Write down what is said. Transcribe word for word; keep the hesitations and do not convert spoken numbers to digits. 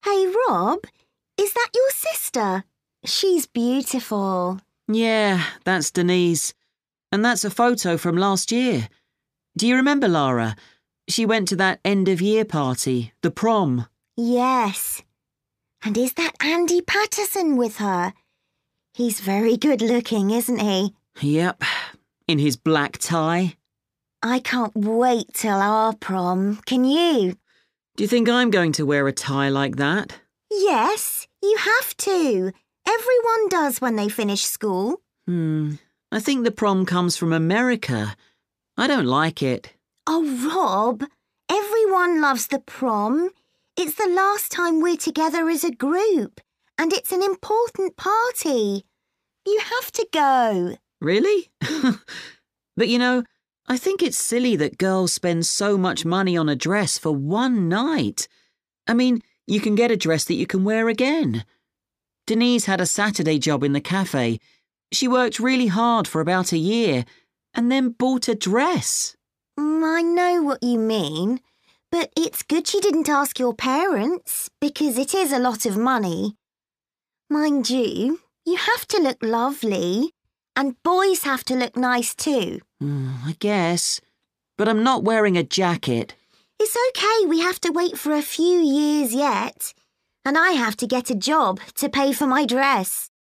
Hey, Rob, is that your sister? She's beautiful. Yeah, that's Denise. And that's a photo from last year. Do you remember Lara? She went to that end-of-year party, the prom. Yes. And is that Andy Patterson with her? He's very good-looking, isn't he? Yep, in his black tie. I can't wait till our prom. Can you? Do you think I'm going to wear a tie like that? Yes, you have to. Everyone does when they finish school. Hmm, I think the prom comes from America. I don't like it. Oh, Rob, everyone loves the prom. It's the last time we're together as a group, and it's an important party. You have to go. Really? But you know, I think it's silly that girls spend so much money on a dress for one night. I mean, you can get a dress that you can wear again. Denise had a Saturday job in the cafe. She worked really hard for about a year and then bought a dress. Mm, I know what you mean, but it's good you didn't ask your parents, because it is a lot of money. Mind you, you have to look lovely, and boys have to look nice too. Mm, I guess. But I'm not wearing a jacket. It's okay, we have to wait for a few years yet. And I have to get a job to pay for my dress.